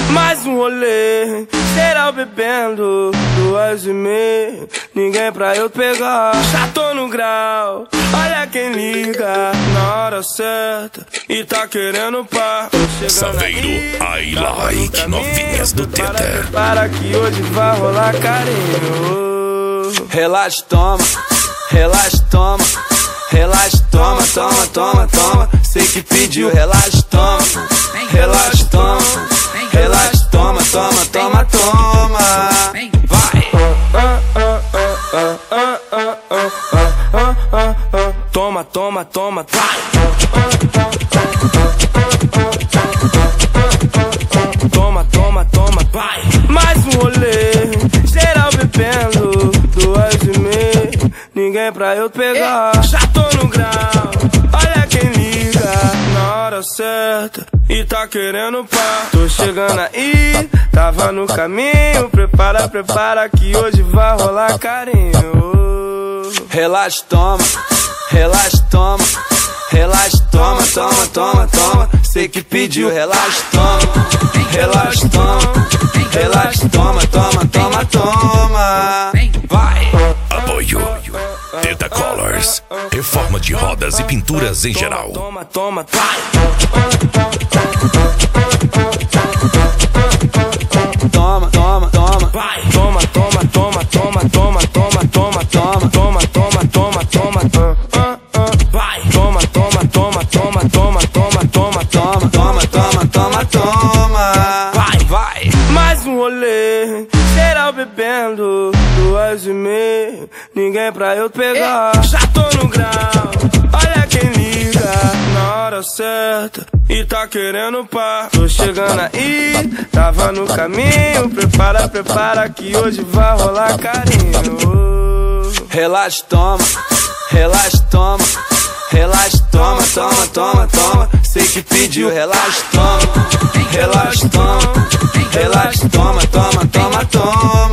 Mais um rolê, geral bebendo, 2h30, ninguém pra eu pegar. Já tô no grau, olha quem liga na hora certa e tá querendo par. Saveiro, I like novinhas do Tether. Para que hoje vai rolar carinho. Relaxa, toma, relaxa, toma, relaxa, toma, toma, toma, toma. Sei que pediu, relaxa, toma, relaxa, toma, relaxa, toma, toma, toma, toma. Vai! Toma, toma, toma, vai! Toma, toma, toma, vai! Mais um rolê, geral bebendo, 2h30, ninguém pra eu pegar. Já tô no grau, olha quem liga na hora certa e tá querendo par. Tô chegando aí, tava no caminho. Prepara, prepara que hoje vai rolar carinho. Relaxa, toma, relaxa, toma, relaxa, toma, toma, toma, toma. Sei que pediu, relaxa, toma, relaxa, toma, relaxa, toma, toma, toma, toma. Vai! Apoio Teta Colors, reforma de rodas e pinturas em geral. Toma, toma, vai! Toma, toma, toma, Vai! Toma, toma, toma, toma, toma, toma, toma, toma, toma, toma, toma, toma, vai! Toma, toma, toma, toma, toma, toma, toma, toma, toma, toma, toma, toma. vai, vai! Mais um rolê, geral bebendo, 2h30, ninguém pra eu pegar. Já tô no grau, olha quem liga na hora certa e tá querendo par. Tô chegando aí, tava no caminho. Prepara, prepara que hoje vai rolar carinho. Relaxa, toma, relaxa, toma, relaxa, toma, toma, toma, toma. Sei que pediu, relaxa, toma, relaxa, toma, relaxa, toma, toma, toma, toma.